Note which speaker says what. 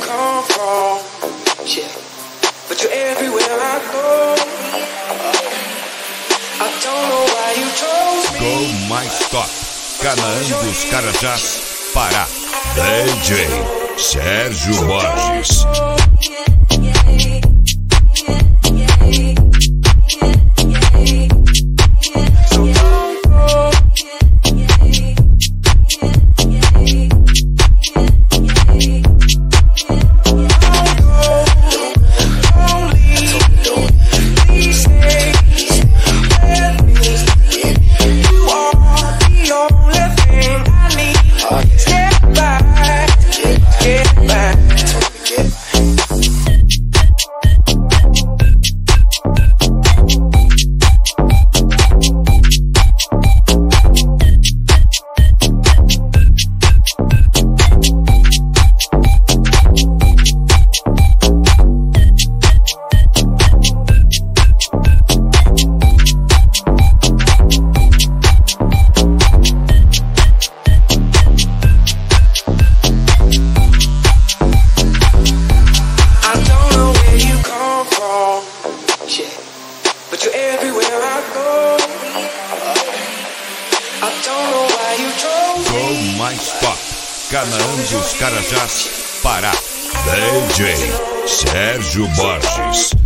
Speaker 1: come from, yeah. But you're everywhere I go. I don't know why you chose me.
Speaker 2: Go Mais Top, Canaã dos Carajás, Pará. DJ Sérgio Borges.
Speaker 1: But you're everywhere I go. I don't know why you chose me.
Speaker 2: Go Mais Top, Canaã dos Carajás, Pará. DJ Sérgio Borges.